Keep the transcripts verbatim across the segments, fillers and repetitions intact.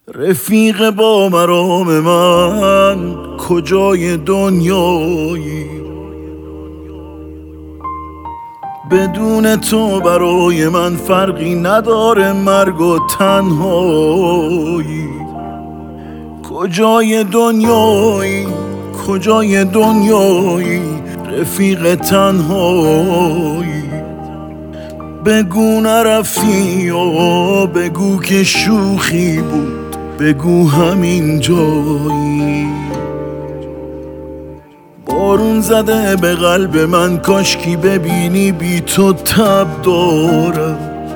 رفیق با مرام من کجای دنیایی؟ بدون تو برای من فرقی نداره مرگ و تنهایی. کجای دنیایی؟ کجای دنیایی؟ رفیق تنهایی. بگو نرفتی و بگو که شوخی بود، بگو همین جایی. بارون زده به قلب من، کاشکی ببینی بی تو تب دارم.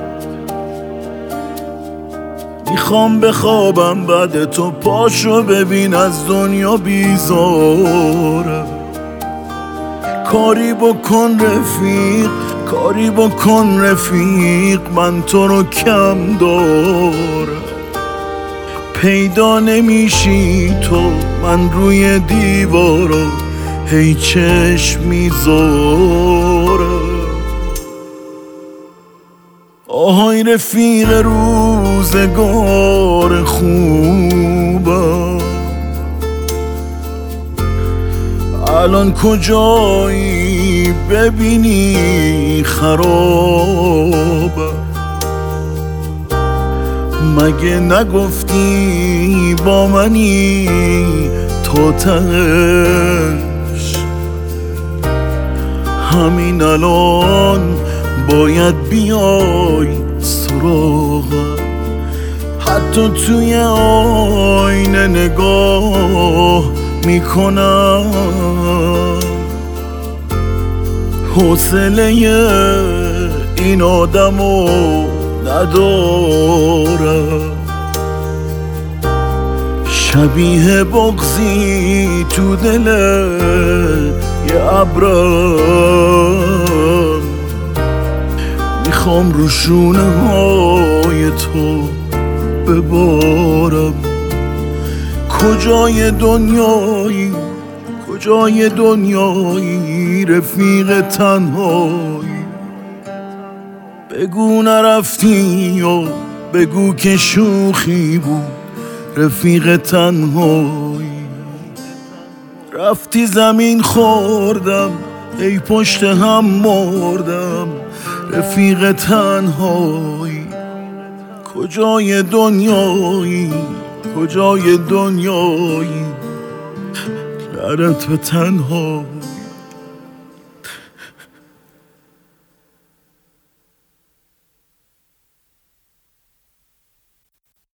میخوام بخوابم بعد تو، پاشو ببین از دنیا بیزارم. کاری بکن رفیق، کاری بکن رفیق، من تو رو کم دارم. پیدا نمیشی تو، من روی دیوارا هی چشم میذارم. آهای رفیق روزگار خوبم، الان کجایی؟ ببینی خرابم. مگه نگفتی با منی تا تهش؟ همین الان باید بیای سراغم. حتی توی آینه نگاه میکنم، حوصله این آدمو ندارم. شبیه بغضی تو دل یه ابرم، میخوام رو شونه های تو ببارم. کجای دنیایی؟ کجای دنیایی؟ رفیق تنهایی. بگو نرفتی و بگو که شوخی بود، رفیق تنهایی. رفتی زمین خوردم، ای پشت هم مردم، رفیق تنهایی. کجای دنیایی؟ کجای دنیایی؟ لعنت به تنهایی.